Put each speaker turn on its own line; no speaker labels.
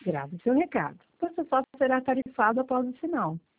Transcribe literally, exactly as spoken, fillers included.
Grave seu recado. Você só será tarifado após o sinal.